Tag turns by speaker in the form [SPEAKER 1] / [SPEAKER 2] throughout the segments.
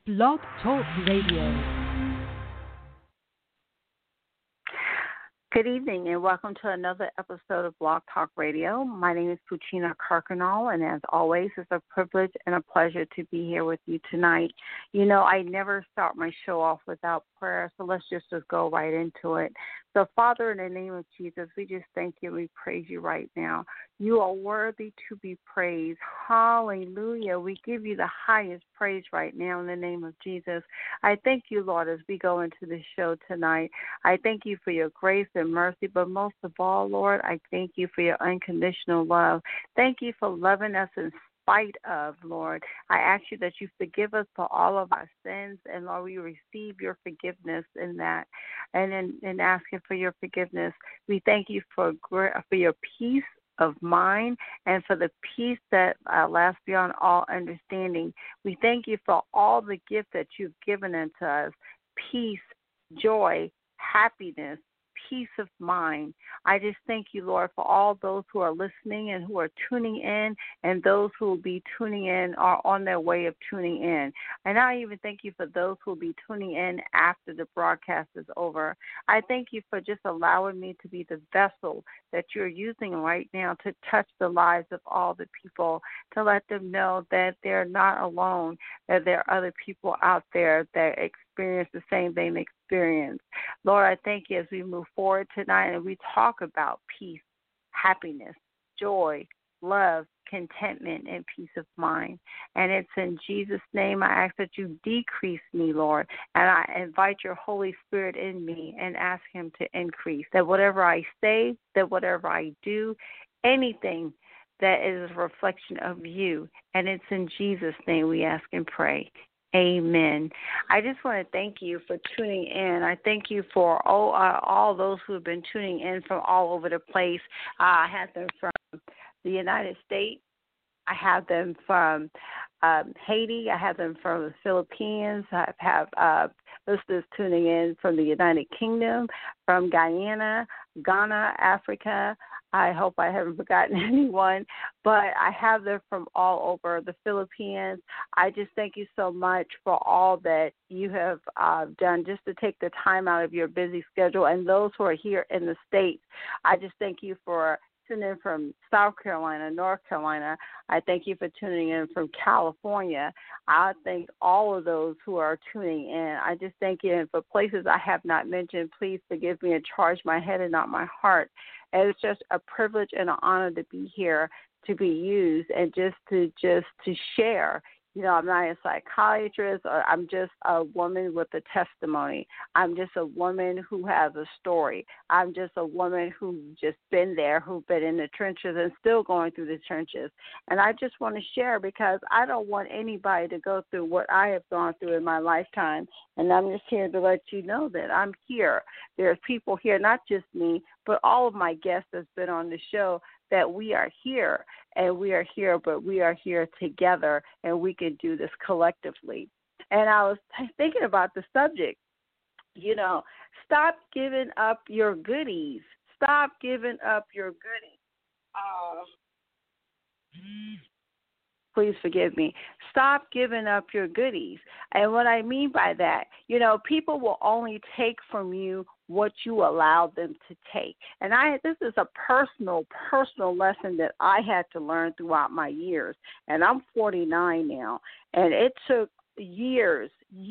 [SPEAKER 1] Blog Talk Radio.
[SPEAKER 2] Good evening and welcome to another episode of Blog Talk Radio. My name is Puccina Carcanal, and as always, it's a privilege and a pleasure to be here with you tonight. You know, I never start my show off without prayer, so let's just go right into it. So, Father, in the name of Jesus, we just thank you and we praise you right now. You are worthy to be praised. Hallelujah. We give you the highest praise right now in the name of Jesus. I thank you, Lord, as we go into the show tonight. I thank you for your grace and mercy, but most of all, Lord, I thank you for your unconditional love. Thank you for loving us in spite of, Lord. I ask you that you forgive us for all of our sins, and Lord, we receive your forgiveness in that. And in asking for your forgiveness, we thank you for your peace of mind and for the peace that lasts beyond all understanding. We thank you for all the gifts that you've given unto us: peace, joy, happiness, peace of mind. I just thank you, Lord, for all those who are listening and who are tuning in, and those who will be tuning in are on their way of tuning in. And I even thank you for those who will be tuning in after the broadcast is over. I thank you for just allowing me to be the vessel that you're using right now to touch the lives of all the people, to let them know that they're not alone, that there are other people out there that experience the same thing they experience. Lord, I thank you as we move forward tonight and we talk about peace, happiness, joy, love, contentment, and peace of mind. And it's in Jesus' name I ask that you decrease me, Lord, and I invite your Holy Spirit in me and ask him to increase, that whatever I say, that whatever I do, anything that is a reflection of you. And it's in Jesus' name we ask and pray. Amen. I just want to thank you for tuning in. I thank you for all those who have been tuning in from all over the place. I have them from the United States. I have them from Haiti. I have them from the Philippines. I have listeners tuning in from the United Kingdom, from Guyana, Ghana, Africa. I hope I haven't forgotten anyone, but I have them from all over the Philippines. I just thank you so much for all that you have done just to take the time out of your busy schedule. And those who are here in the States, I just thank you for tuning in from South Carolina, North Carolina. I thank you for tuning in from California. I thank all of those who are tuning in. I just thank you. And for places I have not mentioned, please forgive me and charge my head and not my heart. And it's just a privilege and an honor to be here, to be used, and just to share. You know, I'm not a psychiatrist, or I'm just a woman with a testimony. I'm just a woman who has a story. I'm just a woman who's just been there, who's been in the trenches and still going through the trenches. And I just want to share because I don't want anybody to go through what I have gone through in my lifetime. And I'm just here to let you know that I'm here. There's people here, not just me, but all of my guests that's been on the show, that we are here, and we are here, but we are here together, and we can do this collectively. And I was thinking about the subject, you know, stop giving up your goodies. Stop giving up your goodies. Please forgive me. Stop giving up your goodies. And what I mean by that, you know, people will only take from you what you allow them to take. And this is a personal lesson that I had to learn throughout my years. And I'm 49 now. And it took years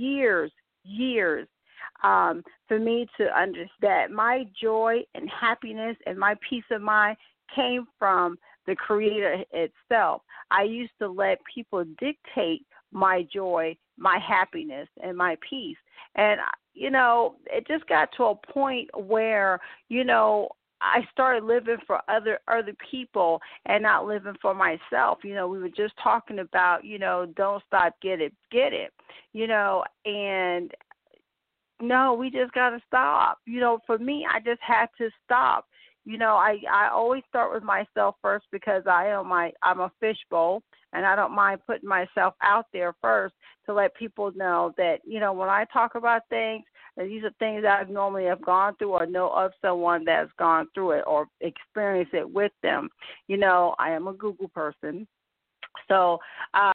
[SPEAKER 2] for me to understand my joy and happiness and my peace of mind came from the Creator itself. I used to let people dictate my joy, my happiness, and my peace. And, you know, it just got to a point where, you know, I started living for other people and not living for myself. You know, we were just talking about, you know, don't stop, get it. You know, and no, we just got to stop. You know, for me, I just had to stop. You know, I always start with myself first because I'm a fishbowl, and I don't mind putting myself out there first to let people know that, you know, when I talk about things, and these are things that I normally have gone through or know of someone that's gone through it or experienced it with them. You know, I am a Google person. So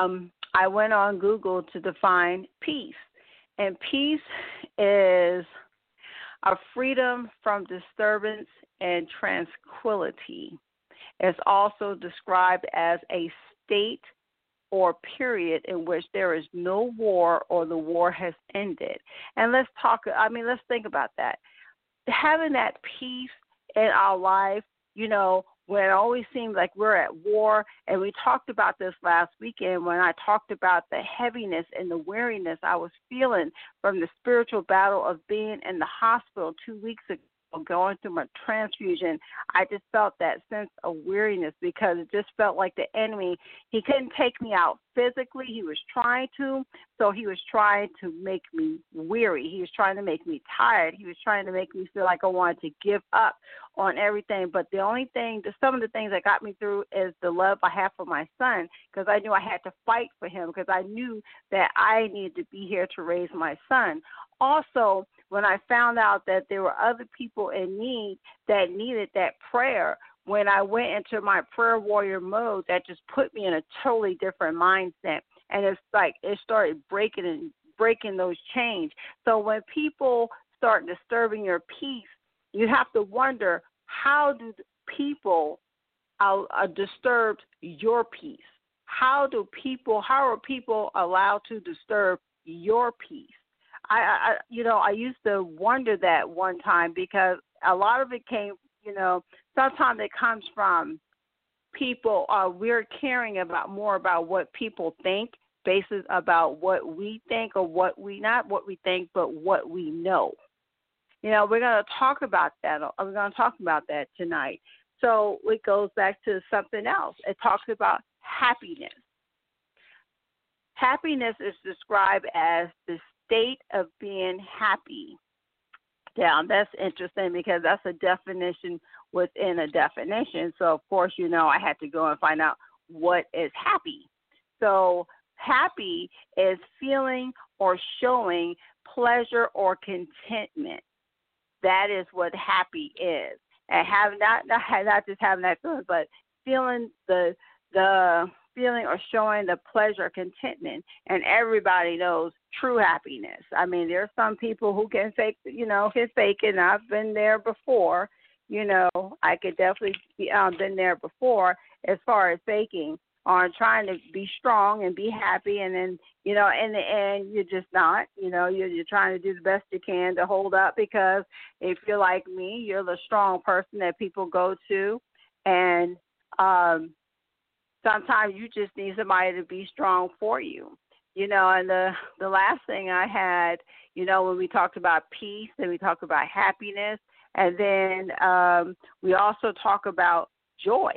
[SPEAKER 2] I went on Google to define peace. And peace is a freedom from disturbance and tranquility. It's also described as a state or period in which there is no war or the war has ended. And let's think about that. Having that peace in our life, when it always seems like we're at war, and we talked about this last weekend when I talked about the heaviness and the weariness I was feeling from the spiritual battle of being in the hospital 2 weeks ago, going through my transfusion. I just felt that sense of weariness because it just felt like the enemy, he couldn't take me out physically. He was trying to, so he was trying to make me weary. He was trying to make me tired. He was trying to make me feel like I wanted to give up on everything. But some of the things that got me through is the love I have for my son, because I knew I had to fight for him, because I knew that I needed to be here to raise my son. Also, when I found out that there were other people in need that needed that prayer, when I went into my prayer warrior mode, that just put me in a totally different mindset. And it's like it started breaking those chains. So when people start disturbing your peace, you have to wonder, how do people disturb your peace? How are people allowed to disturb your peace? I used to wonder that one time, because a lot of it came, sometimes it comes from people. We're caring more about what people think, basis about what we think, or not what we think, but what we know. We're going to talk about that. We're going to talk about that tonight. So it goes back to something else. It talks about happiness. Happiness is described as the state of being happy. Yeah, that's interesting, because that's a definition within a definition. So, of course, I had to go and find out what is happy. So happy is feeling or showing pleasure or contentment. That is what happy is. And not just having that feeling, but feeling the feeling or showing the pleasure or contentment. And everybody knows true happiness. I mean, there are some people who can fake it, and I've been there before. I could definitely been there before as far as faking, on trying to be strong and be happy, and then, in the end, you're just not. You're trying to do the best you can to hold up, because if you're like me, you're the strong person that people go to, and sometimes you just need somebody to be strong for you. And the last thing I had, when we talked about peace and we talked about happiness, and then we also talk about joy.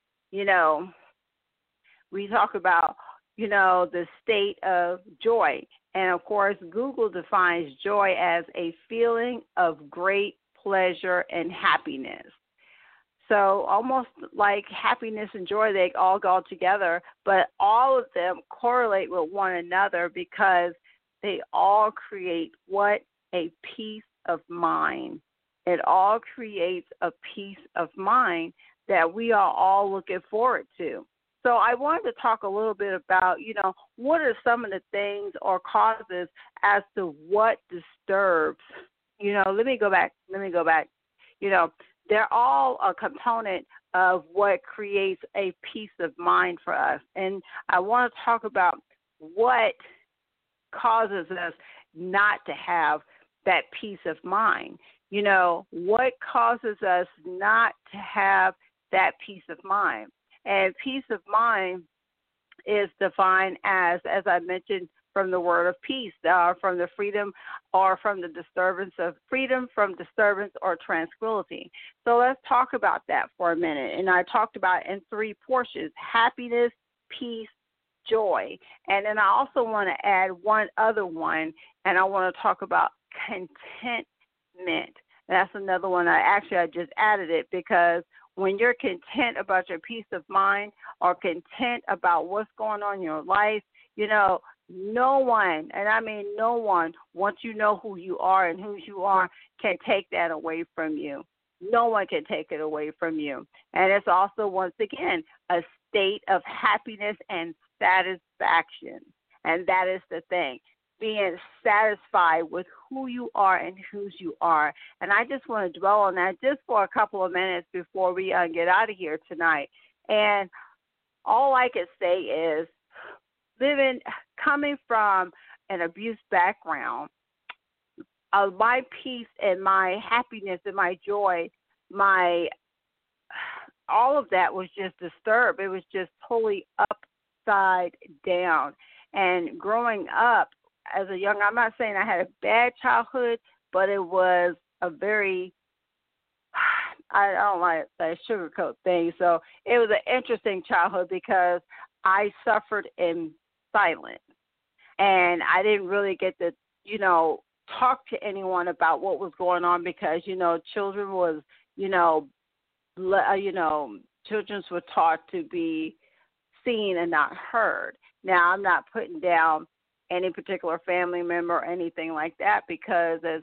[SPEAKER 2] We talk about, the state of joy. And, of course, Google defines joy as a feeling of great pleasure and happiness. So almost like happiness and joy, they all go together, but all of them correlate with one another, because they all create what? A peace of mind. It all creates a peace of mind that we are all looking forward to. So I wanted to talk a little bit about, what are some of the things or causes as to what disturbs. Let me go back. They're all a component of what creates a peace of mind for us. And I want to talk about what causes us not to have that peace of mind. What causes us not to have that peace of mind. And peace of mind is defined as I mentioned, from the word of peace, from the freedom or from the disturbance of freedom from disturbance or tranquility. So let's talk about that for a minute. And I talked about in three portions: happiness, peace, joy. And then I also want to add one other one, and I want to talk about contentment. That's another one. I just added it because when you're content about your peace of mind, or content about what's going on in your life, no one, and I mean no one, once you know who you are and whose you are, can take that away from you. No one can take it away from you. And it's also, once again, a state of happiness and satisfaction. And that is the thing, being satisfied with who you are and whose you are. And I just want to dwell on that just for a couple of minutes before we get out of here tonight. And all I can say is coming from an abuse background, my peace and my happiness and my joy, all of that was just disturbed. It was just totally upside down. And growing up as a young, I'm not saying I had a bad childhood, but it was a very, I don't like that sugarcoat thing. So it was an interesting childhood because I suffered in silence. And I didn't really get to, talk to anyone about what was going on because, children was, children were taught to be seen and not heard. Now, I'm not putting down any particular family member or anything like that because, as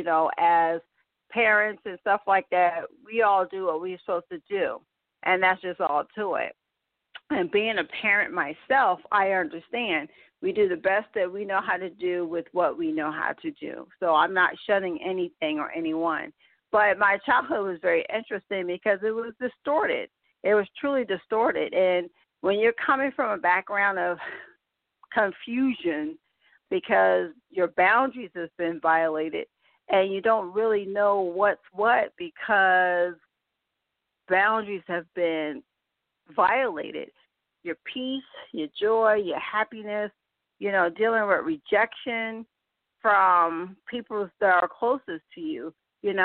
[SPEAKER 2] parents and stuff like that, we all do what we're supposed to do, and that's just all to it. And being a parent myself, I understand we do the best that we know how to do with what we know how to do. So I'm not shunning anything or anyone. But my childhood was very interesting because it was distorted. It was truly distorted. And when you're coming from a background of confusion because your boundaries have been violated and you don't really know what's what because boundaries have been violated, your peace, your joy, your happiness, dealing with rejection from people that are closest to you,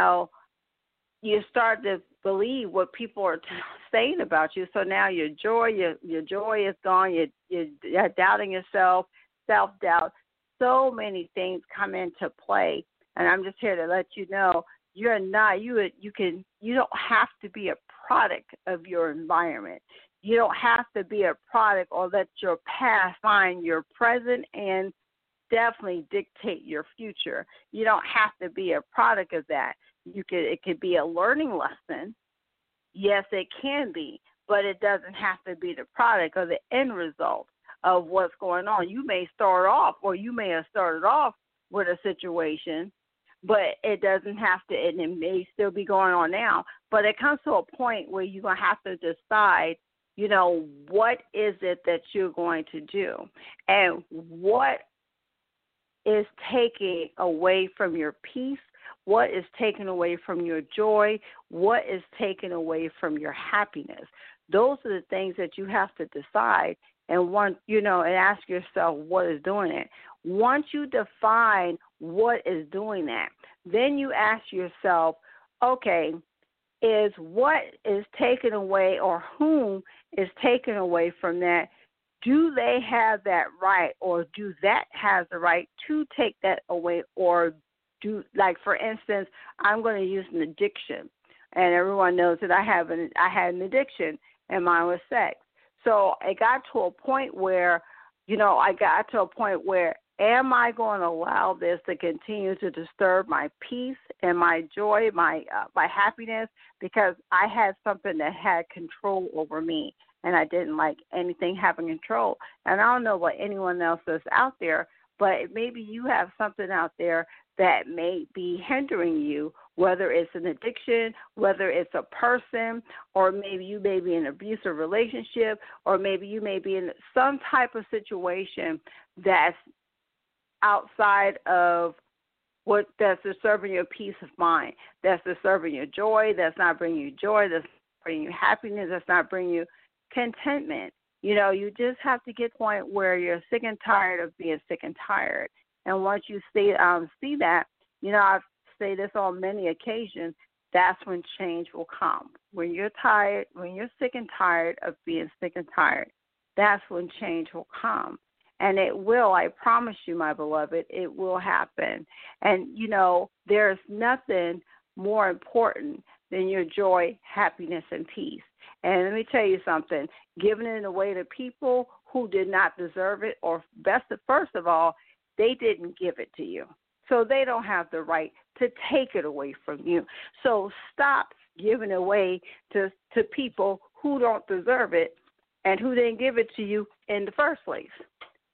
[SPEAKER 2] you start to believe what people are saying about you. So now your joy is gone. You're doubting yourself, self-doubt. So many things come into play, and I'm just here to let you know you're not. You don't have to be a product of your environment. You don't have to be a product or let your past find your present and definitely dictate your future. You don't have to be a product of that. It could be a learning lesson. Yes, it can be, but it doesn't have to be the product or the end result of what's going on. You may start off, or you may have started off with a situation, but it doesn't have to, and it may still be going on now, but it comes to a point where you're going to have to decide, what is it that you're going to do and what is taking away from your peace, what is taken away from your joy, what is taken away from your happiness. Those are the things that you have to decide and and ask yourself what is doing it. Once you define what is doing that, then you ask yourself, okay, is what is taken away or whom is taken away from that, do they have that right or do that has the right to take that away or do, like, for instance, I'm going to use an addiction, and everyone knows that I had an addiction, and mine was sex. So it got to a point where, am I going to allow this to continue to disturb my peace and my joy, my happiness, because I had something that had control over me, and I didn't like anything having control. And I don't know what anyone else is out there, but maybe you have something out there that may be hindering you, whether it's an addiction, whether it's a person, or maybe you may be in an abusive relationship, or maybe you may be in some type of situation that's outside of that's disturbing your peace of mind, that's disturbing your joy, that's not bringing you joy, that's not bringing you happiness, that's not bringing you contentment. You just have to get to the point where you're sick and tired of being sick and tired. And once you see that, I've said this on many occasions, that's when change will come. When you're tired, when you're sick and tired of being sick and tired, that's when change will come. And it will, I promise you, my beloved, it will happen. And, there's nothing more important than your joy, happiness, and peace. And let me tell you something, giving it away to people who did not deserve it, or first of all, they didn't give it to you. So they don't have the right to take it away from you. So stop giving away to people who don't deserve it and who didn't give it to you in the first place.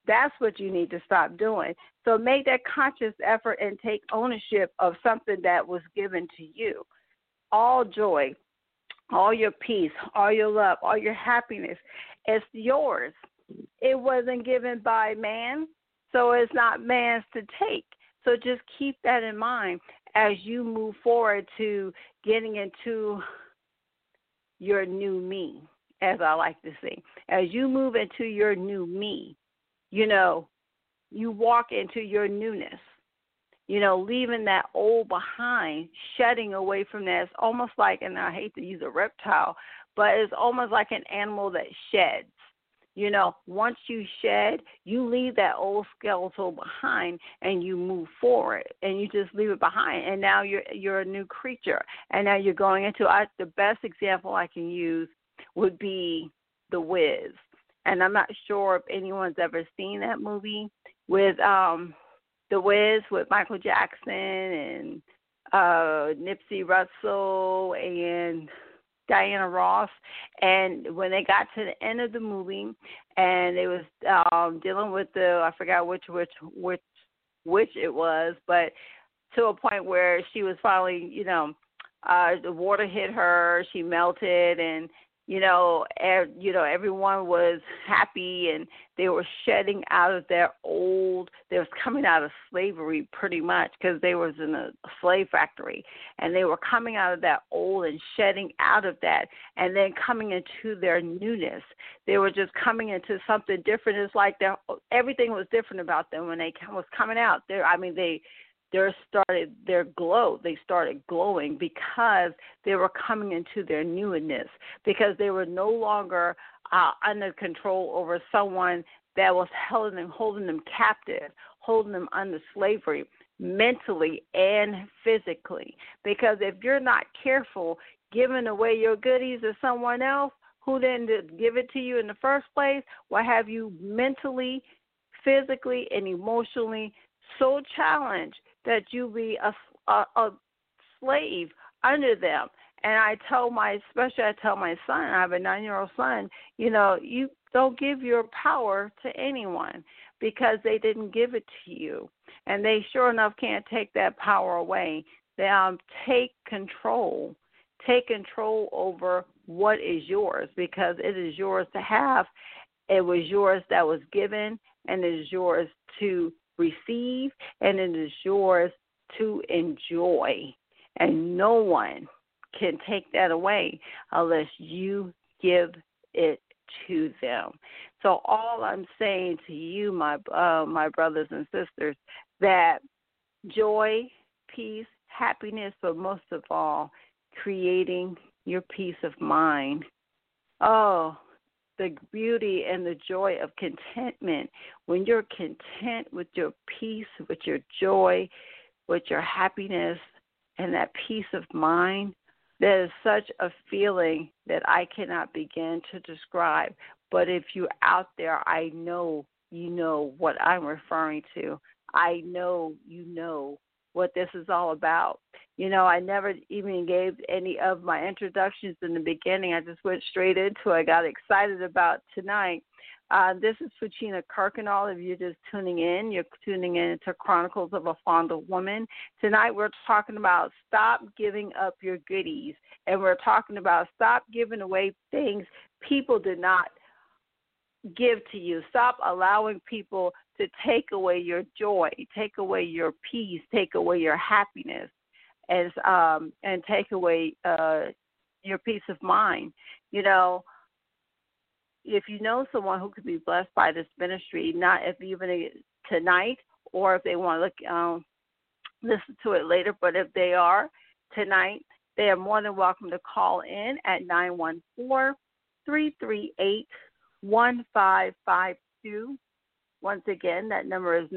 [SPEAKER 2] That's what you need to stop doing. So make that conscious effort and take ownership of something that was given to you. All joy, all your peace, all your love, all your happiness, it's yours. It wasn't given by man, so it's not man's to take. So just keep that in mind as you move forward to getting into your new me, as I like to say. As you move into your new me, you walk into your newness, leaving that old behind, shedding away from that. It's almost like, and I hate to use a reptile, but it's almost like an animal that sheds. Once you shed, you leave that old skeletal behind and you move forward and you just leave it behind. And now you're a new creature. And now you're going into, the best example I can use would be The Wiz. And I'm not sure if anyone's ever seen that movie with The Wiz with Michael Jackson and Nipsey Russell and Diana Ross. And when they got to the end of the movie and it was dealing with I forgot which it was, but to a point where she was finally, the water hit her, she melted, and everyone was happy and they were shedding out of their old, they was coming out of slavery pretty much because they was in a slave factory, and they were coming out of that old and shedding out of that and then coming into their newness. They were just coming into something different. It's like everything was different about them when they was coming out. They started glowing because they were coming into their newness, because they were no longer under control over someone that was holding them captive, holding them under slavery, mentally and physically. Because if you're not careful giving away your goodies to someone else who didn't give it to you in the first place, will have you mentally, physically, and emotionally so challenged that you be a slave under them. And I tell my son, I have a 9-year-old son, you don't give your power to anyone because they didn't give it to you. And they sure enough can't take that power away. They take control. Take control over what is yours, because it is yours to have. It was yours that was given, and it is yours to receive, and it is yours to enjoy. And no one can take that away unless you give it to them. So all I'm saying to you, my brothers and sisters, that joy, peace, happiness, but most of all, creating your peace of mind. Oh, the beauty and the joy of contentment. When you're content with your peace, with your joy, with your happiness, and that peace of mind, that is such a feeling that I cannot begin to describe. But if you're out there, I know you know what I'm referring to. I know you know what this is all about. I never even gave any of my introductions in the beginning. I just went straight into it. I got excited about tonight. This is Fuchina Kirkendall. If you're just tuning in, you're tuning in to Chronicles of a Fondled Woman. Tonight we're talking about stop giving up your goodies. And we're talking about stop giving away things people did not give to you. Stop allowing people to take away your joy, take away your peace, take away your happiness, and take away your peace of mind. If you know someone who could be blessed by this ministry, not if even tonight or if they want to listen to it later, but if they are tonight, they are more than welcome to call in at 914-338-1552. Once again, that number is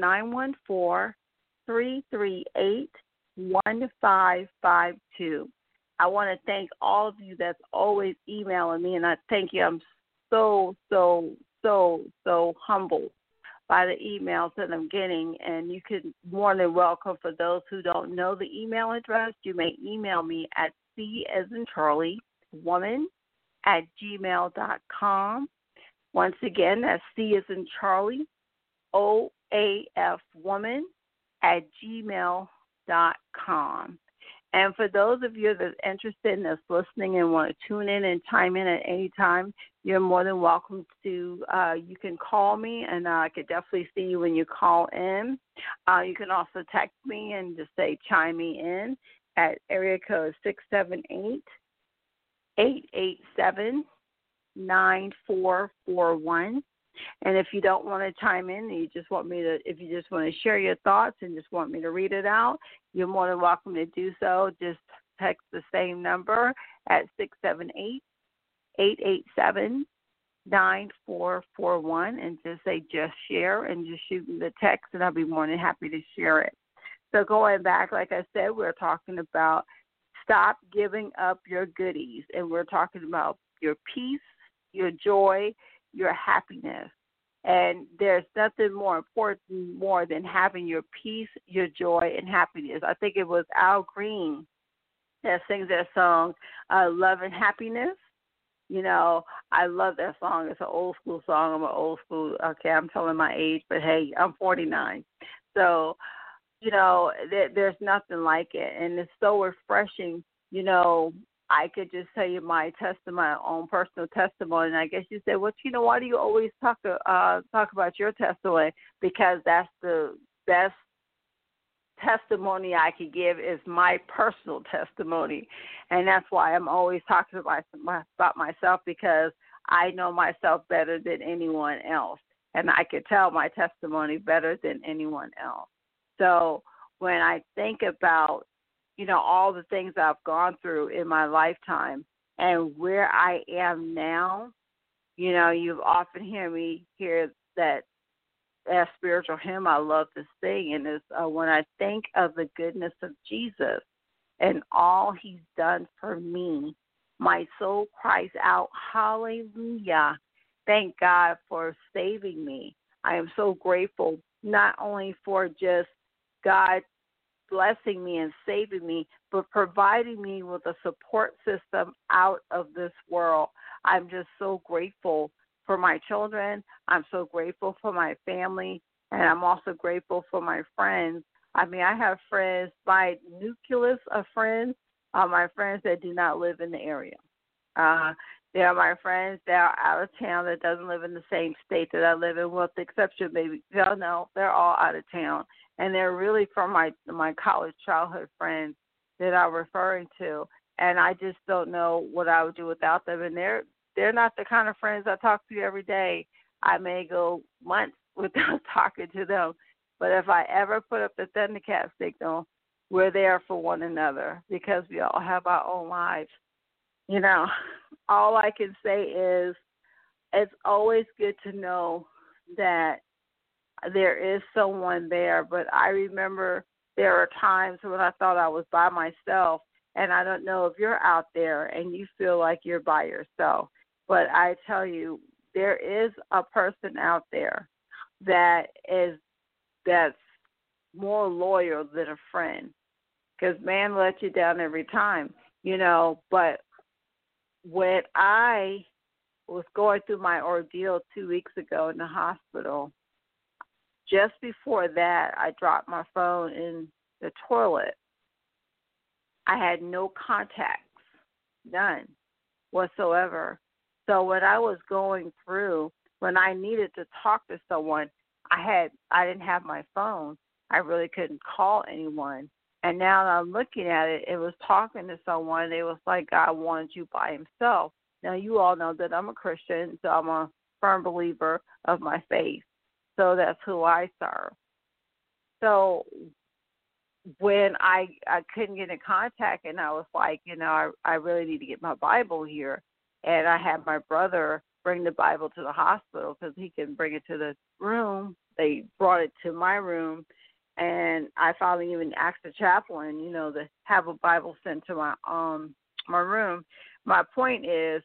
[SPEAKER 2] 914-338-1552. I want to thank all of you that's always emailing me, and I thank you. I'm so humbled by the emails that I'm getting, and you could more than welcome. For those who don't know the email address, you may email me at c@gmail.com. Once again, that's c@Charlie, oafwoman@gmail.com. And for those of you that's interested in this listening and want to tune in and chime in at any time, you're more than welcome to. You can call me, and I could definitely see you when you call in. You can also text me and just say chime me in at area code 678-887-9441. And if you don't want to chime in, you just want me to, if you just want to share your thoughts and just want me to read it out, you're more than welcome to do so. Just text the same number at 678-887-9441 and just say just share and just shoot me the text, and I'll be more than happy to share it. So going back, like I said, we're talking about stop giving up your goodies, and we're talking about your peace, your joy, your happiness. And there's nothing more important more than having your peace, your joy, and happiness. I think it was Al Green that sings that song, Love and Happiness. You know, I love that song. It's an old school song. I'm an old school, okay, I'm telling my age, but hey, I'm 49. So, you know, there's nothing like it. And it's so refreshing. You know, I could just tell you my own personal testimony. And I guess you said, well, Tina, why do you always talk about your testimony? Because that's the best testimony I could give is my personal testimony. And that's why I'm always talking about myself, because I know myself better than anyone else. And I could tell my testimony better than anyone else. So when I think about, you know, all the things I've gone through in my lifetime and where I am now, you know, you've often hear that spiritual hymn I love to sing, and it's when I think of the goodness of Jesus and all he's done for me, my soul cries out, hallelujah. Thank God for saving me. I am so grateful not only for just God blessing me and saving me, but providing me with a support system out of this world. I'm just so grateful for my children. I'm so grateful for my family, and I'm also grateful for my friends. I mean, I have friends, my nucleus of friends are my friends that do not live in the area. They are my friends that are out of town that doesn't live in the same state that I live in, with the exception, maybe, no, they're all out of town. And they're really from my college childhood friends that I'm referring to. And I just don't know what I would do without them. And they're not the kind of friends I talk to every day. I may go months without talking to them. But if I ever put up the Thundercat signal, we're there for one another because we all have our own lives. You know, all I can say is it's always good to know that there is someone there. But I remember there are times when I thought I was by myself, and I don't know if you're out there and you feel like you're by yourself. But I tell you, there is a person out there that's more loyal than a friend, because man lets you down every time, you know. But when I was going through my ordeal 2 weeks ago in the hospital, just before that, I dropped my phone in the toilet. I had no contacts, none whatsoever. So when I was going through, when I needed to talk to someone, I didn't have my phone. I really couldn't call anyone. And now that I'm looking at it, it was talking to someone. It was like God wanted you by himself. Now, you all know that I'm a Christian, so I'm a firm believer of my faith. So that's who I serve. So when I couldn't get in contact, and I was like, you know, I really need to get my Bible here. And I had my brother bring the Bible to the hospital because he can bring it to the room. They brought it to my room. And I finally even asked the chaplain, you know, to have a Bible sent to my room. My point is,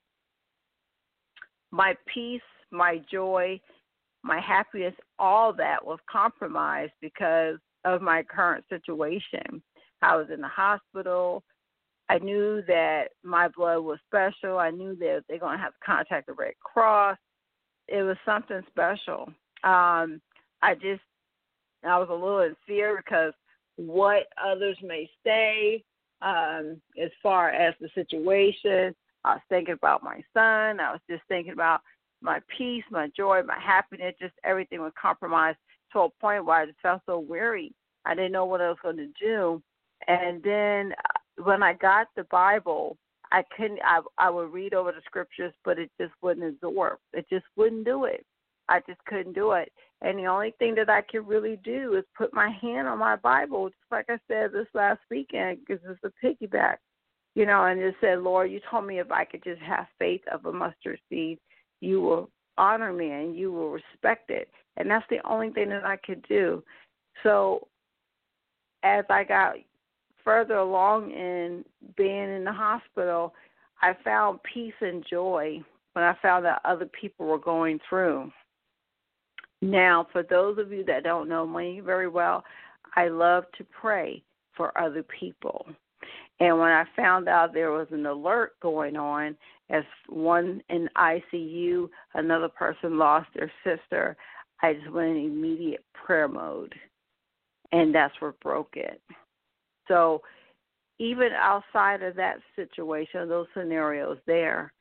[SPEAKER 2] my peace, my joy, my happiness, all that was compromised because of my current situation. I was in the hospital. I knew that my blood was special. I knew that they're going to have to contact the Red Cross. It was something special. I was a little in fear because what others may say as far as the situation. I was thinking about my son. I was just thinking about my peace, my joy, my happiness, just everything was compromised to a point where I just felt so weary. I didn't know what I was going to do. And then when I got the Bible, I would read over the scriptures, but it just wouldn't absorb. It just wouldn't do it. I just couldn't do it. And the only thing that I could really do is put my hand on my Bible, just like I said this last weekend, because it's a piggyback, and it said, Lord, you told me if I could just have faith of a mustard seed, you will honor me and you will respect it. And that's the only thing that I could do. So as I got further along in being in the hospital, I found peace and joy when I found that other people were going through. Now, for those of you that don't know me very well, I love to pray for other people. And when I found out there was an alert going on, as one in ICU, another person lost their sister, I just went in immediate prayer mode. And that's what broke it. So even outside of that situation, those scenarios there,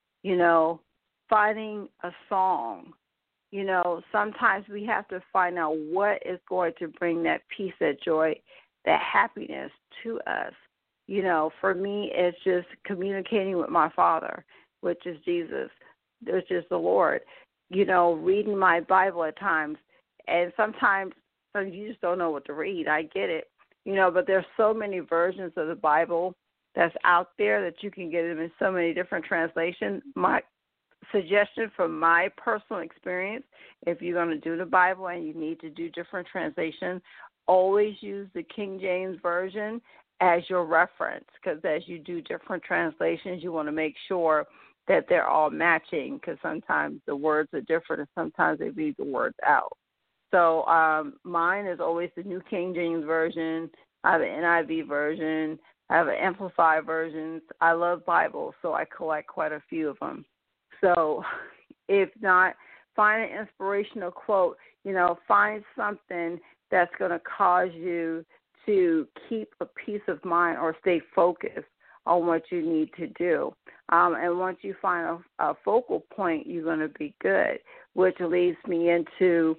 [SPEAKER 2] finding a song, sometimes we have to find out what is going to bring that peace, that joy, that happiness to us. For me, it's just communicating with my Father, which is Jesus, which is the Lord, reading my Bible at times. And sometimes you just don't know what to read. I get it. But there's so many versions of the Bible that's out there that you can get them in so many different translations. My suggestion from my personal experience, if you're going to do the Bible and you need to do different translations, always use the King James Version as your reference, because as you do different translations, you want to make sure that they're all matching, because sometimes the words are different and sometimes they leave the words out. So mine is always the New King James Version. I have an NIV version. I have an Amplified version. I love Bibles, so I collect quite a few of them. So if not, find an inspirational quote. Find something that's going to cause you to keep a peace of mind or stay focused on what you need to do. And once you find a focal point, you're going to be good, which leads me into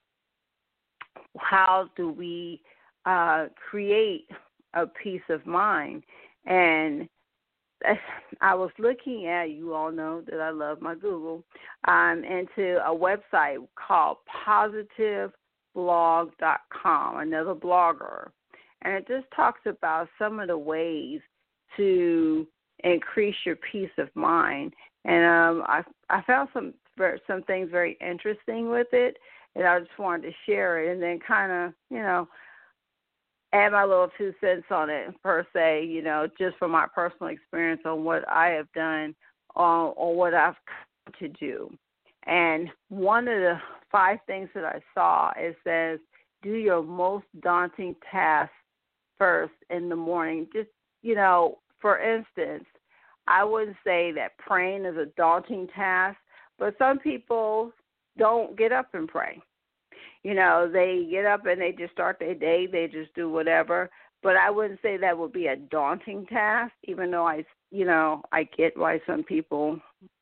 [SPEAKER 2] how do we create a peace of mind. And I was looking at, you all know that I love my Google, into a website called positiveblog.com, another blogger. And it just talks about some of the ways to increase your peace of mind. And I found some things very interesting with it, and I just wanted to share it and then kind of, add my little 2 cents on it, per se, just from my personal experience on what I have done or what I've come to do. And one of the 5 things that I saw, it says, do your most daunting task first in the morning. Just, for instance, I wouldn't say that praying is a daunting task, but some people don't get up and pray. They get up and they just start their day. They just do whatever. But I wouldn't say that would be a daunting task, even though I get why some people,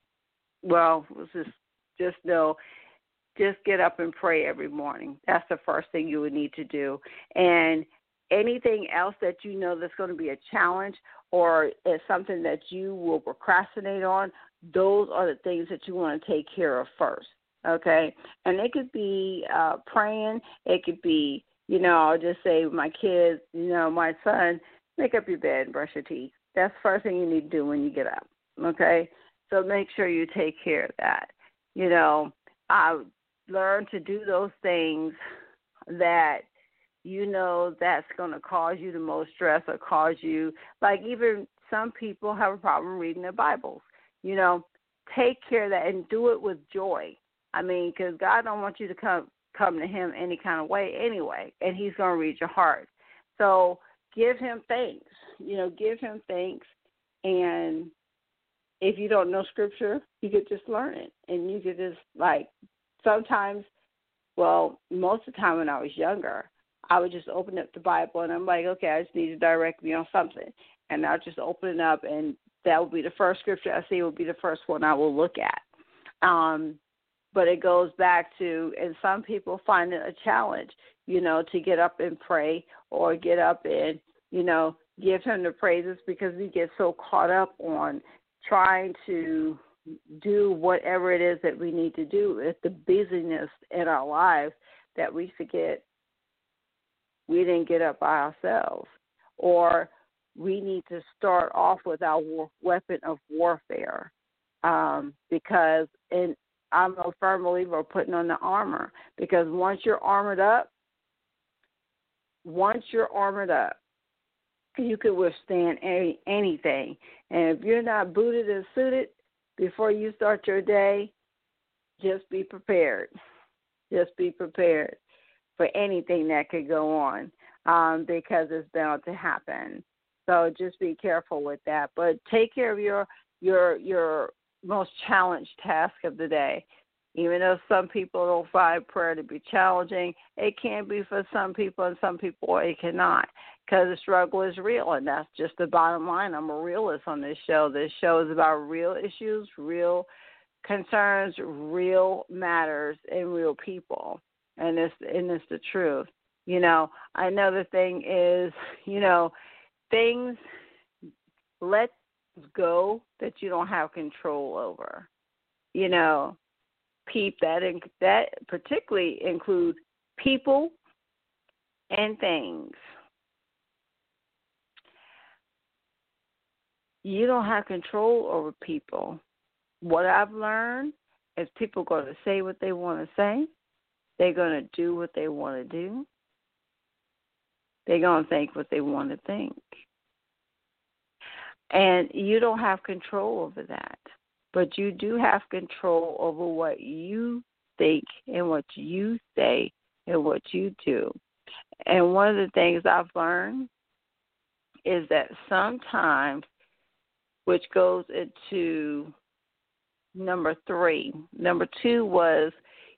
[SPEAKER 2] just know, just get up and pray every morning. That's the first thing you would need to do. And anything else that that's going to be a challenge or is something that you will procrastinate on, those are the things that you want to take care of first. Okay, and it could be praying. It could be, I'll just say my kids, my son, make up your bed and brush your teeth. That's the first thing you need to do when you get up. Okay, so make sure you take care of that. I learned to do those things that that's going to cause you the most stress or cause you, like even some people have a problem reading their Bibles. Take care of that and do it with joy. Because God don't want you to come to him any kind of way anyway, and he's going to read your heart. So give him thanks. Give him thanks. And if you don't know scripture, you could just learn it. And you could just, sometimes Well, most of the time when I was younger, I would just open up the Bible and I'm like, okay, I just need to direct me on something. And I'll just open it up, and that will be the first scripture I see will be the first one I will look at. But it goes back to, and some people find it a challenge, to get up and pray or get up and, give him the praises, because we get so caught up on trying to do whatever it is that we need to do. It's the busyness in our lives that we forget we didn't get up by ourselves, or we need to start off with our weapon of warfare, because I'm a firm believer of putting on the armor, because once you're armored up, you can withstand anything. And if you're not booted and suited before you start your day, just be prepared. Just be prepared for anything that could go on, because it's bound to happen. So just be careful with that. But take care of your most challenged task of the day. Even though some people don't find prayer to be challenging, it can be for some people, and some people it cannot, because the struggle is real, and that's just the bottom line. I'm a realist on this show. This show is about real issues, real concerns, real matters, and real people, and it's the truth. Another thing is, things let go that you don't have control over. That particularly include people and things. You don't have control over people. What I've learned is people are going to say what they want to say. They're going to do what they want to do. They're going to think what they want to think. And you don't have control over that. But you do have control over what you think and what you say and what you do. And one of the things I've learned is that sometimes, which goes into number 3. Number 2 was,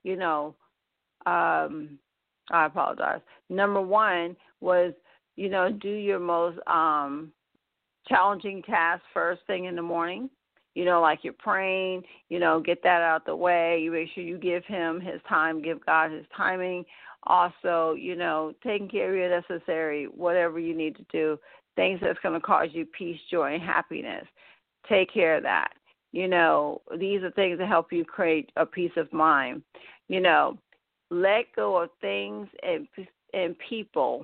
[SPEAKER 2] I apologize. Number 1 was, do your most challenging task first thing in the morning. Like you're praying, get that out the way. You make sure you give him his time, give God his timing. Also, taking care of your necessary, whatever you need to do, things that's going to cause you peace, joy, and happiness. Take care of that. These are things that help you create a peace of mind. Let go of things and people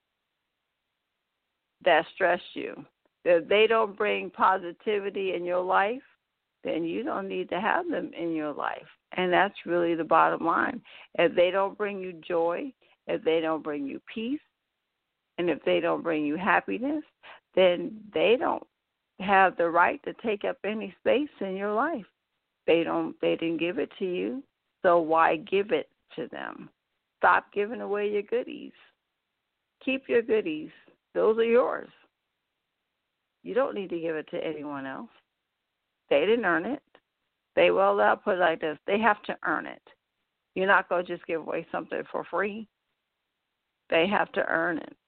[SPEAKER 2] that stress you. If they don't bring positivity in your life, then you don't need to have them in your life. And that's really the bottom line. If they don't bring you joy, if they don't bring you peace, and if they don't bring you happiness, then they don't have the right to take up any space in your life. They didn't give it to you, so why give it to them? Stop giving away your goodies. Keep your goodies. Those are yours. You don't need to give it to anyone else. They didn't earn it. I'll put it like this. They have to earn it. You're not going to just give away something for free. They have to earn it,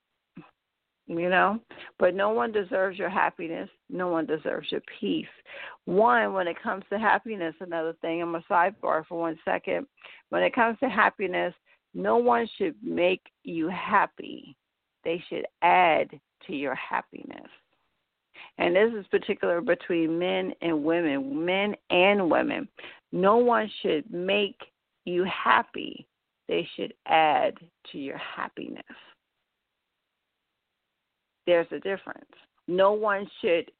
[SPEAKER 2] But no one deserves your happiness. No one deserves your peace. When it comes to happiness, another thing, I'm a sidebar for 1 second. When it comes to happiness, no one should make you happy. They should add to your happiness. And this is particular between men and women. No one should make you happy. They should add to your happiness. There's a difference. No one should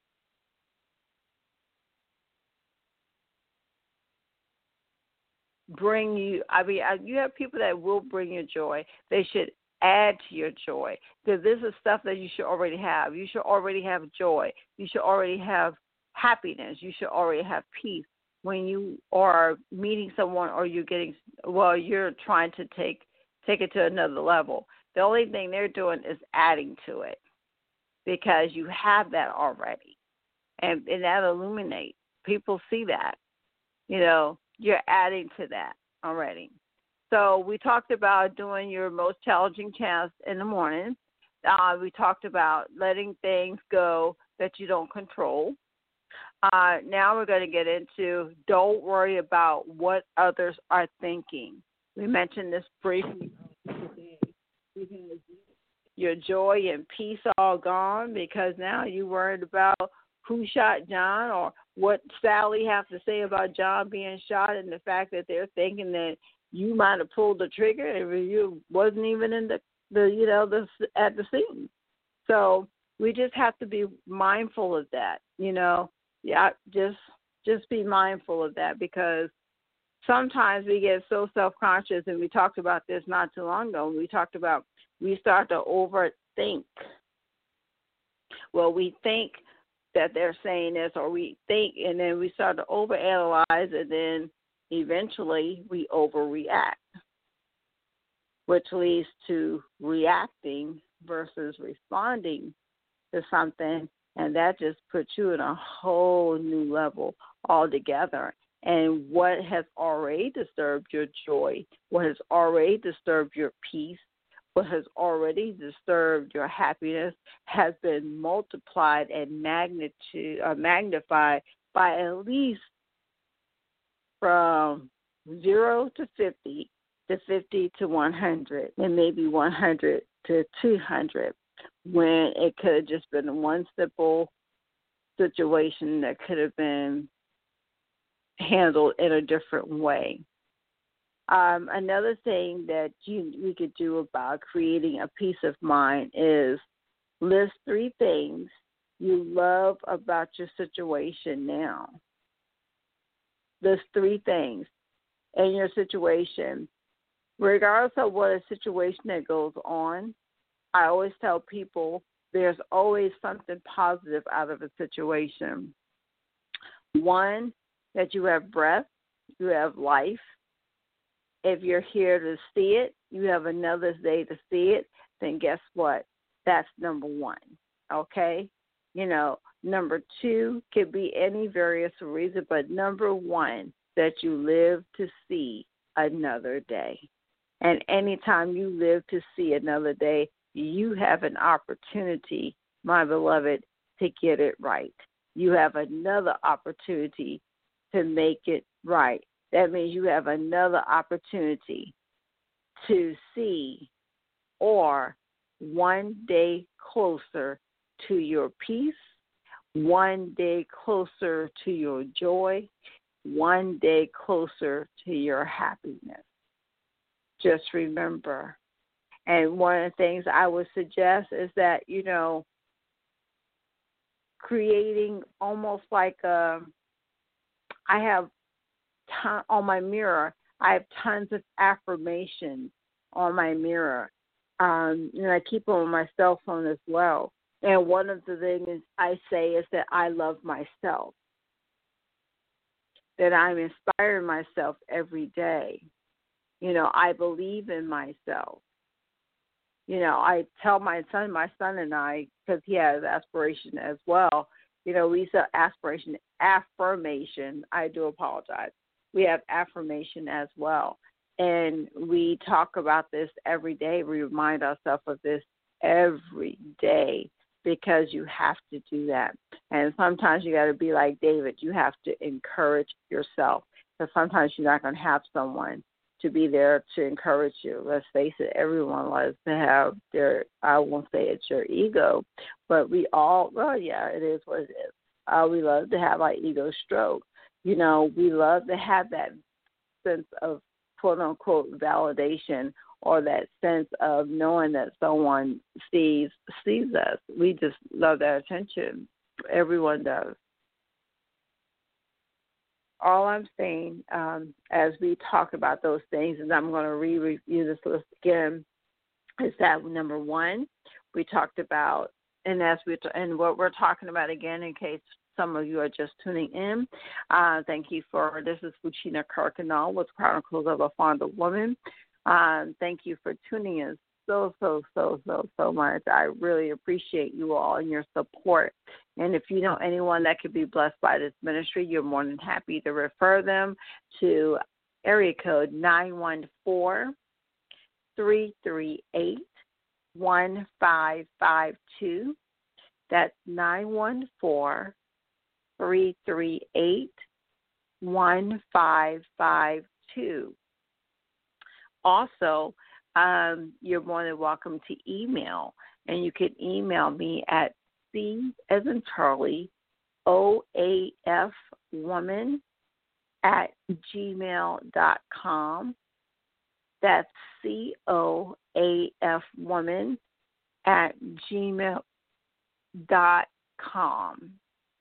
[SPEAKER 2] bring you, you have people that will bring you joy. They should add to your joy, because this is stuff that you should already have. You should already have joy. You should already have happiness. You should already have peace. When you are meeting someone or you're trying to take it to another level, the only thing they're doing is adding to it, because you have that already. And that illuminates. People see that. You're adding to that already. So we talked about doing your most challenging task in the morning. We talked about letting things go that you don't control. Now we're going to get into don't worry about what others are thinking. We mentioned this briefly today because your joy and peace all gone because now you're worried about who shot John or what Sally have to say about John being shot and the fact that they're thinking that you might have pulled the trigger and you wasn't even in the at the scene. So we just have to be mindful of that, Yeah, just be mindful of that because sometimes we get so self-conscious, and we talked about this not too long ago. We talked about we start to overthink. Well, we think that they're saying this, or we think, and then we start to overanalyze, and then eventually we overreact, which leads to reacting versus responding to something, and that just puts you in a whole new level altogether. And what has already disturbed your joy, what has already disturbed your peace, what has already disturbed your happiness has been multiplied and magnified by at least from 0 to 50 to 50 to 100, and maybe 100 to 200, when it could have just been one simple situation that could have been handled in a different way. Another thing that we could do about creating a peace of mind is list 3 things you love about your situation now. List 3 things in your situation. Regardless of what a situation that goes on, I always tell people there's always something positive out of a situation. One, that you have breath, you have life. If you're here to see it, you have another day to see it, then guess what? That's number 1, okay? Number 2 could be any various reason, but number 1, that you live to see another day. And anytime you live to see another day, you have an opportunity, my beloved, to get it right. You have another opportunity to make it right. That means you have another opportunity to see or one day closer to your peace, one day closer to your joy, one day closer to your happiness. Just remember. And one of the things I would suggest is that, creating almost like I have on my mirror, I have tons of affirmations on my mirror. And I keep them on my cell phone as well. And one of the things I say is that I love myself, that I'm inspiring myself every day. I believe in myself. I tell my son and I, because he has aspiration as well, we say affirmation. I do apologize. We have affirmation as well. And we talk about this every day. We remind ourselves of this every day because you have to do that. And sometimes you got to be like David. You have to encourage yourself because sometimes you're not going to have someone to be there to encourage you. Let's face it, everyone loves to have I won't say it's your ego, but we all, it is what it is. We love to have our ego stroke. We love to have that sense of quote-unquote validation or that sense of knowing that someone sees us. We just love that attention. Everyone does. All I'm saying as we talk about those things, and I'm going to review this list again, is that number 1, we talked about, and what we're talking about again, in case some of you are just tuning in, thank you this is Fuchina Carcanal with Chronicles of a Fond Woman. Thank you for tuning in so much. I really appreciate you all and your support. And if you know anyone that could be blessed by this ministry, you're more than happy to refer them to area code 914-338-1552. That's 914-338-1552. Also, you're more than welcome to email, and you can email me at C as in Charlie, OAF woman at gmail.com. That's COAF woman at gmail.com.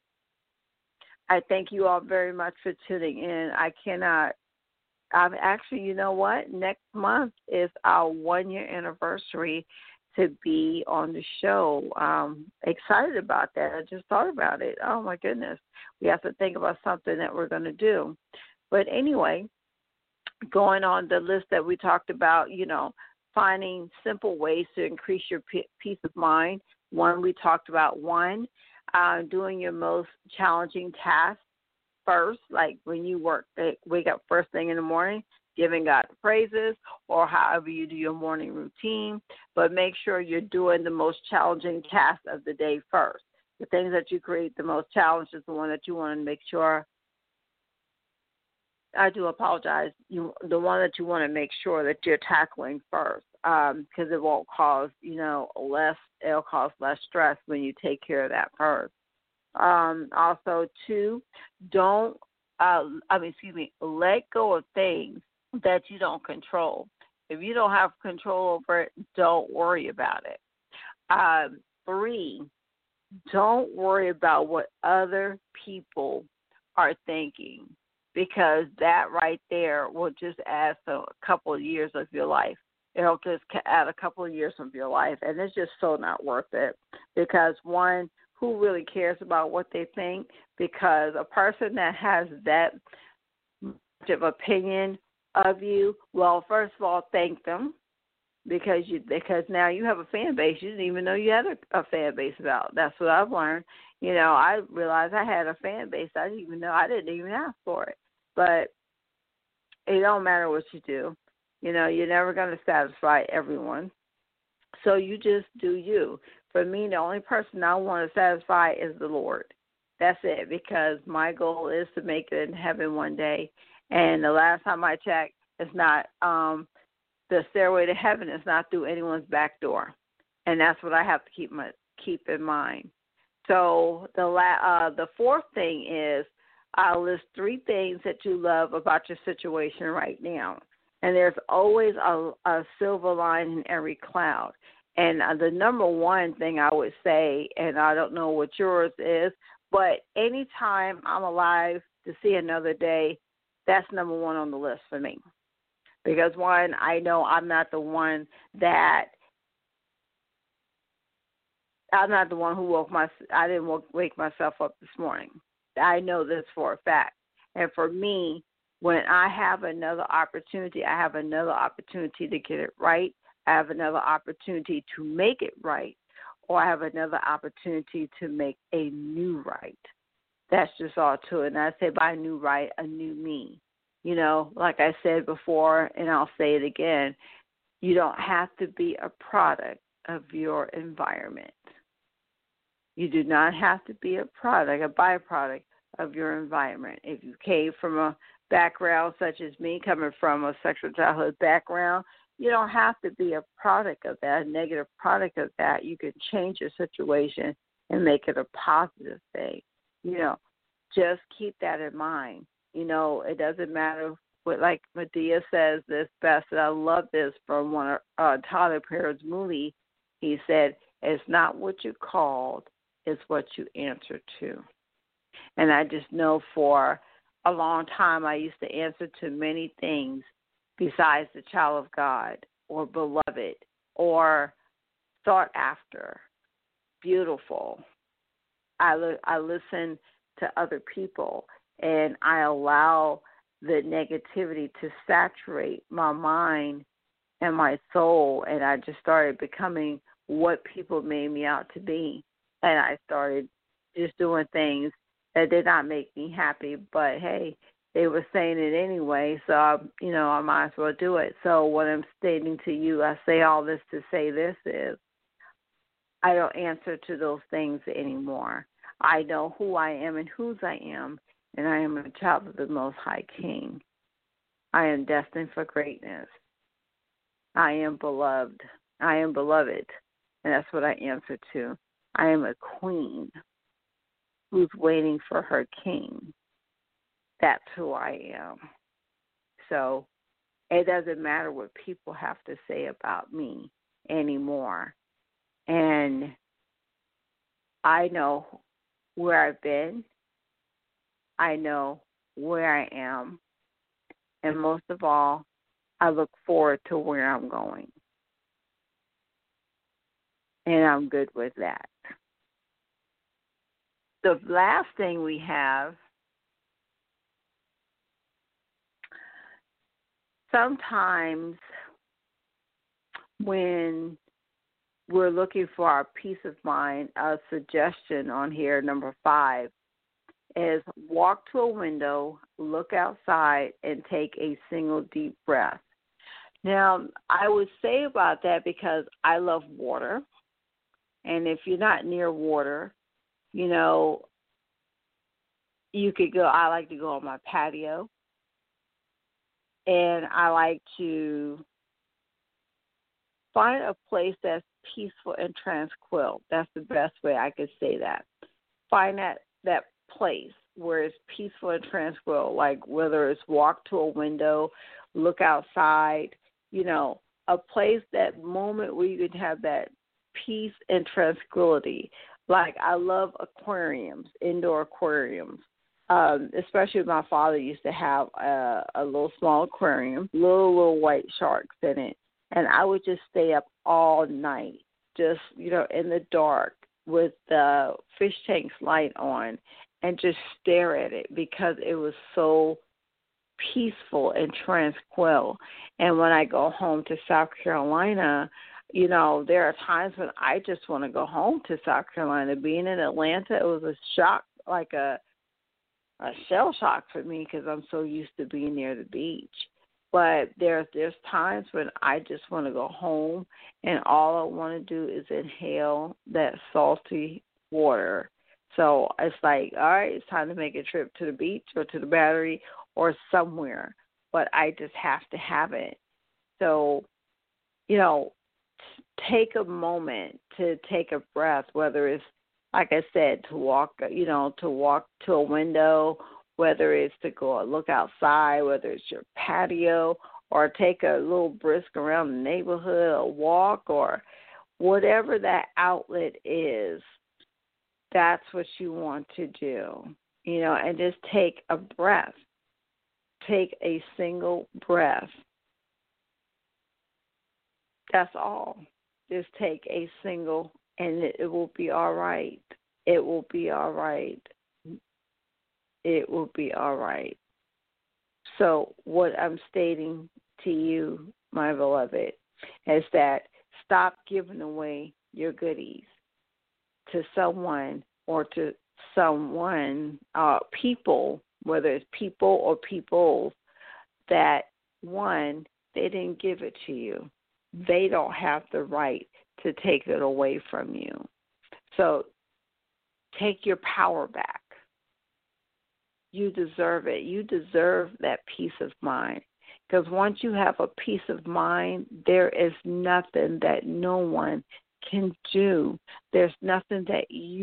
[SPEAKER 2] I thank you all very much for tuning in. I'm actually, you know what? Next month is our 1-year anniversary to be on the show. Excited about that. I just thought about it. Oh, my goodness. We have to think about something that we're going to do. But anyway, going on the list that we talked about, finding simple ways to increase your peace of mind. We talked about doing your most challenging task first, like when you wake up first thing in the morning, giving God praises, or however you do your morning routine, but make sure you're doing the most challenging task of the day first. The things that you create the most challenge is the one that you want to make sure. I do apologize. The one that you want to make sure that you're tackling first, because it won't cause, it'll cause less stress when you take care of that first. Also, 2, let go of things that you don't control. If you don't have control over it, don't worry about it. 3, don't worry about what other people are thinking, because that right there will just add a couple of years of your life. It'll just add a couple of years of your life, and it's just so not worth it, because one, who really cares about what they think? Because a person that has that much of opinion of you, well, first of all, thank them, because now you have a fan base you didn't even know you had a fan base about. That's what I've learned. I realized I had a fan base I didn't even know. I didn't even ask for it. But it don't matter what you do. You're never going to satisfy everyone. So you just do you. For me, the only person I want to satisfy is the Lord. That's it, because my goal is to make it in heaven one day. And the last time I checked, it's not the stairway to heaven is not through anyone's back door, and that's what I have to keep in mind. So the fourth thing is I'll list 3 things that you love about your situation right now, and there's always a silver line in every cloud. And the number one thing I would say, and I don't know what yours is, but anytime I'm alive to see another day, that's number one on the list for me. Because one, I know I'm not the one who I didn't wake myself up this morning. I know this for a fact. And for me, when I have another opportunity, I have another opportunity to get it right. I have another opportunity to make it right, or I have another opportunity to make a new right. That's just all to it. And I say by new right, a new me. Like I said before, and I'll say it again, you don't have to be a product of your environment. You do not have to be a byproduct of your environment. If you came from a background such as me, coming from a sexual childhood background, you don't have to be a product of that, a negative product of that. You can change your situation and make it a positive thing. Just keep that in mind. It doesn't matter what, like Medea says this best, and I love this from one of Tyler Perry's movie. He said, it's not what you called, it's what you answer to. And I just know for a long time I used to answer to many things besides the child of God, or beloved, or sought after, beautiful. I listen to other people, and I allow the negativity to saturate my mind and my soul, and I just started becoming what people made me out to be. And I started just doing things that did not make me happy, but hey, they were saying it anyway, so I might as well do it. So what I'm stating to you, I say all this to say this is, I don't answer to those things anymore. I know who I am and whose I am, and I am a child of the Most High King. I am destined for greatness. I am beloved. I am beloved, and that's what I answer to. I am a queen who's waiting for her king. That's who I am. So it doesn't matter what people have to say about me anymore. And I know where I've been. I know where I am. And most of all, I look forward to where I'm going. And I'm good with that. The last thing we have, sometimes when we're looking for our peace of mind, a suggestion on here, number 5, is walk to a window, look outside, and take a single deep breath. Now, I would say about that because I love water, and if you're not near water, you could go, I like to go on my patio, and I like to find a place that's peaceful and tranquil. That's the best way I could say that. Find that place where it's peaceful and tranquil, like whether it's walk to a window, look outside, a place, that moment where you can have that peace and tranquility. Like I love aquariums, indoor aquariums. Especially my father used to have a little small aquarium, little white sharks in it. And I would just stay up all night, just, in the dark with the fish tank's light on and just stare at it because it was so peaceful and tranquil. And when I go home to South Carolina, there are times when I just want to go home to South Carolina. Being in Atlanta, it was a shock, like a shell shock for me because I'm so used to being near the beach. But there's times when I just want to go home and all I want to do is inhale that salty water. So it's like, all right, it's time to make a trip to the beach or to the Battery or somewhere. But I just have to have it. So, take a moment to take a breath, whether it's, like I said, to walk to a window, whether it's to go look outside, whether it's your patio, or take a little brisk around the neighborhood, a walk, or whatever that outlet is, that's what you want to do, and just take a breath. Take a single breath. That's all. Just take a single, and it will be all right. It will be all right. It will be all right. So what I'm stating to you, my beloved, is that stop giving away your goodies to someone or to people, whether it's people or peoples, that, one, they didn't give it to you. They don't have the right to take it away from you. So take your power back. You deserve it. You deserve that peace of mind. Because once you have a peace of mind, there is nothing that no one can do. There's nothing that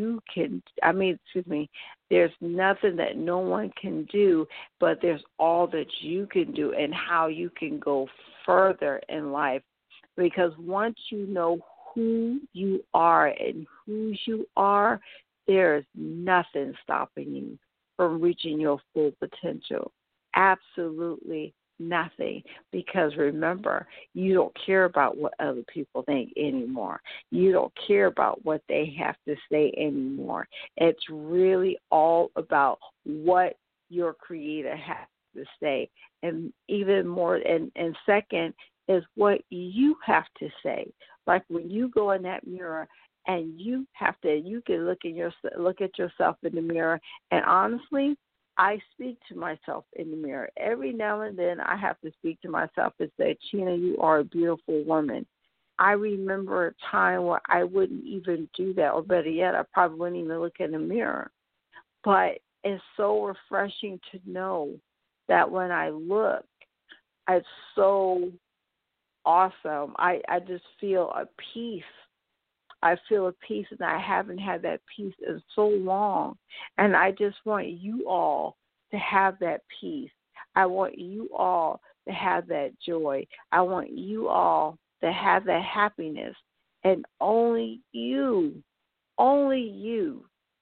[SPEAKER 2] there's nothing that no one can do, but there's all that you can do and how you can go further in life. Because once you know who you are and whose you are, there is nothing stopping you from reaching your full potential. Absolutely nothing. Because remember, you don't care about what other people think anymore. You don't care about what they have to say anymore. It's really all about what your Creator has to say. And even more, and second, is what you have to say. Like when you go in that mirror and you can look at yourself in the mirror, and honestly, I speak to myself in the mirror. Every now and then I have to speak to myself and say, Chena, you are a beautiful woman. I remember a time where I wouldn't even do that, or better yet, I probably wouldn't even look in the mirror. But it's so refreshing to know that when I look, it's so awesome. I just feel a peace. I feel a peace, and I haven't had that peace in so long. And I just want you all to have that peace. I want you all to have that joy. I want you all to have that happiness. And only you, only you,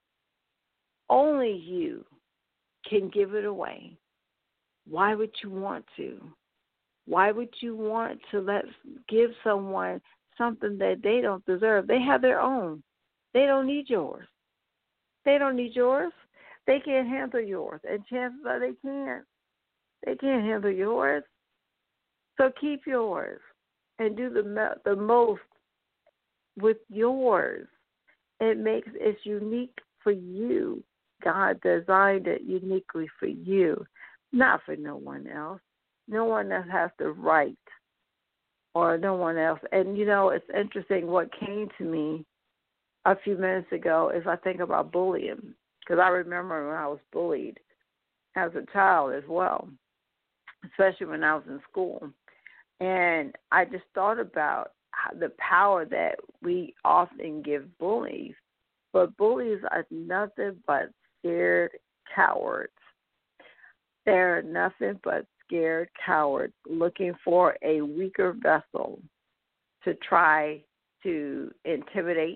[SPEAKER 2] only you can give it away. Why would you want to? Why would you want to give someone something that they don't deserve? They have their own. They don't need yours. They don't need yours. They can't handle yours. And chances are they can't. They can't handle yours. So keep yours and do the most with yours. It's unique for you. God designed it uniquely for you, not for no one else. No one else has the right, or no one else. And, it's interesting what came to me a few minutes ago is I think about bullying, because I remember when I was bullied as a child as well, especially when I was in school. And I just thought about the power that we often give bullies. But bullies are nothing but scared cowards. They're nothing but scared cowards looking for a weaker vessel to try to intimidate,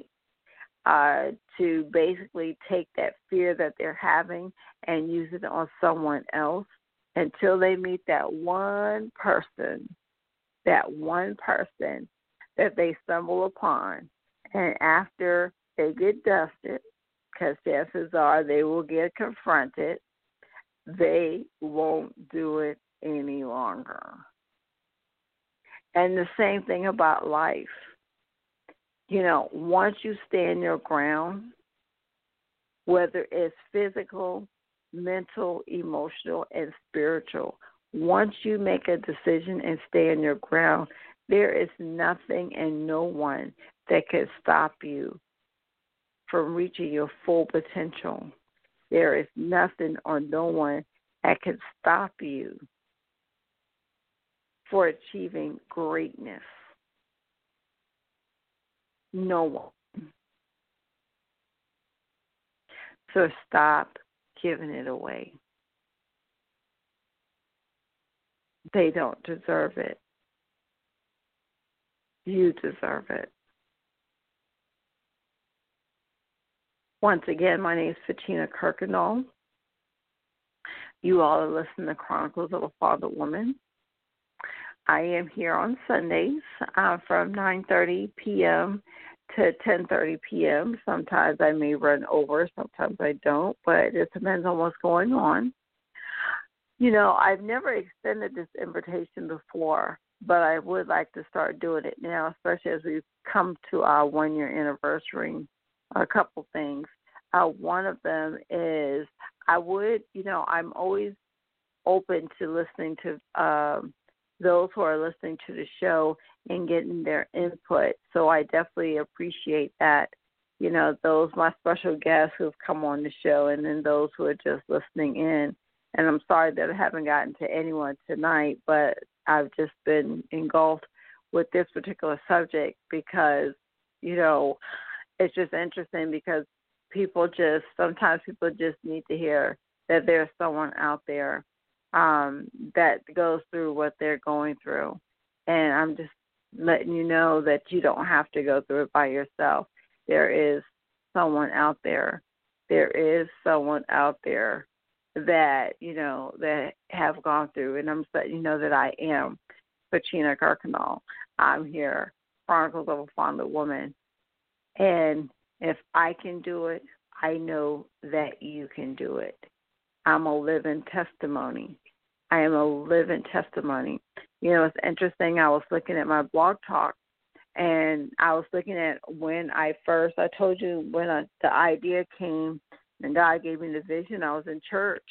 [SPEAKER 2] to basically take that fear that they're having and use it on someone else until they meet that one person that they stumble upon. And after they get dusted, because chances are they will get confronted, they won't do it any longer. And the same thing about life. Once you stand your ground, whether it's physical, mental, emotional, and spiritual, once you make a decision and stand your ground, there is nothing and no one that can stop you from reaching your full potential. There is nothing or no one that can stop you for achieving greatness. No one. So stop giving it away. They don't deserve it. You deserve it. Once again, my name is Fatina Kirkendall. You all are listening to Chronicles of a Fathered Woman. I am here on Sundays from 9:30 p.m. to 10:30 p.m. Sometimes I may run over, sometimes I don't, but it depends on what's going on. I've never extended this invitation before, but I would like to start doing it now, especially as we've come to our 1-year anniversary. A couple things. One of them is I'm always open to listening to those who are listening to the show and getting their input. So I definitely appreciate that. Those my special guests who've come on the show, and then those who are just listening in. And I'm sorry that I haven't gotten to anyone tonight, but I've just been engulfed with this particular subject because, it's just interesting because sometimes people just need to hear that there's someone out there that goes through what they're going through. And I'm just letting you know that you don't have to go through it by yourself. There is someone out there. There is someone out there that, that have gone through. And I'm just letting you know that I am Fatina Kirkendall. I'm here, Chronicles of a Fathered Woman. And if I can do it, I know that you can do it. I'm a living testimony. I am a living testimony. It's interesting. I was looking at my blog talk, and I was looking at when I told you when the idea came and God gave me the vision, I was in church,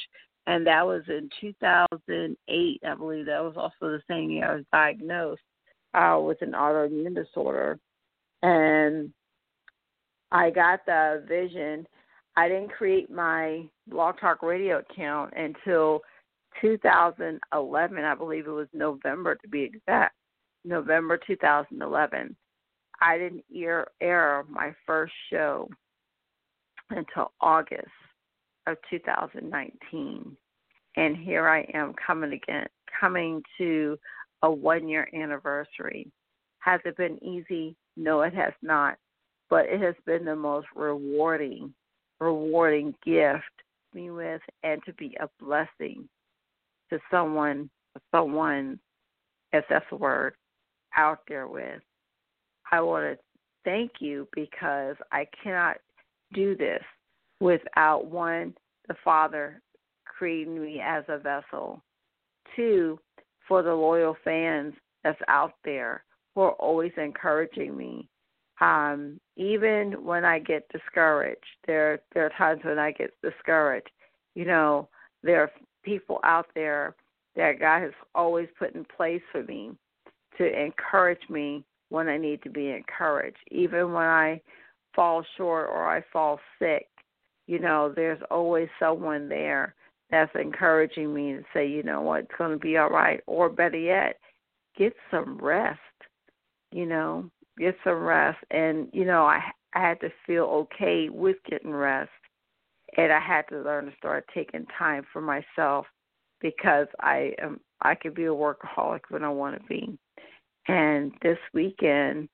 [SPEAKER 2] And that was in 2008, I believe. That was also the same year I was diagnosed with an autoimmune disorder. And I got the vision. I didn't create my Blog Talk Radio account until 2011. I believe it was November, to be exact. November 2011. I didn't air my first show until August of 2019. And here I am coming to a 1-year anniversary. Has it been easy? No, it has not. But it has been the most rewarding gift to be with and to be a blessing to someone, if that's a word, out there with. I want to thank you because I cannot do this without, one, the Father creating me as a vessel. 2, for the loyal fans that's out there who are always encouraging me. Even when I get discouraged, there are times when I get discouraged. You know, there are people out there that God has always put in place for me to encourage me when I need to be encouraged. Even when I fall short or I fall sick, you know, there's always someone there that's encouraging me to say, you know what, it's going to be all right. Or better yet, get some rest, you know, get some rest. And, you know, I had to feel okay with getting rest. And I had to learn to start taking time for myself because I could be a workaholic when I want to be. And this weekend,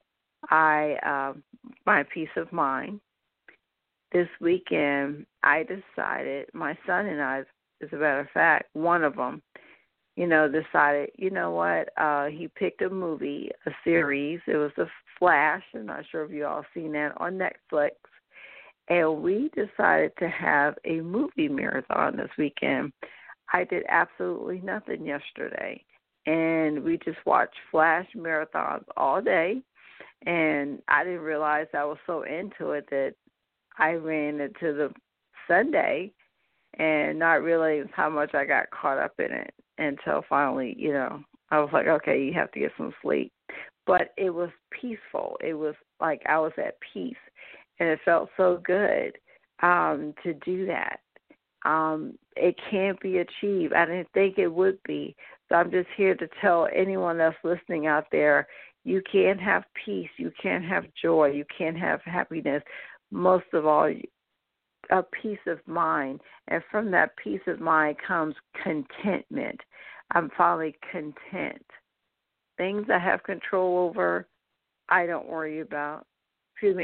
[SPEAKER 2] my peace of mind, this weekend I decided, my son and I, as a matter of fact, one of them, you know, decided, you know what, he picked a movie, a series. It was The Flash. I'm not sure if you all seen that on Netflix. And we decided to have a movie marathon this weekend. I did absolutely nothing yesterday. And we just watched Flash marathons all day. And I didn't realize I was so into it that I ran into the Sunday and not realizing how much I got caught up in it until finally, you know, I was like, okay, you have to get some sleep. But it was peaceful. It was like I was at peace, and it felt so good to do that. It can't be achieved. I didn't think it would be. So I'm just here to tell anyone that's listening out there, you can't have peace, you can't have joy, you can't have happiness. Most of all, a peace of mind. And from that peace of mind comes contentment. I'm finally content. Things I have control over, I don't worry about. Things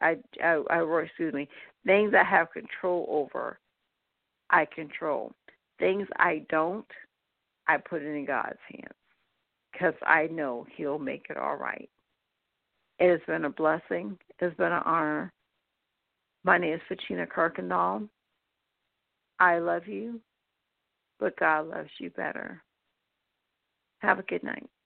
[SPEAKER 2] I have control over, I control. Things I don't, I put it in God's hands because I know He'll make it all right. It has been a blessing. It has been an honor. My name is Fachina Kirkendall. I love you, but God loves you better. Have a good night.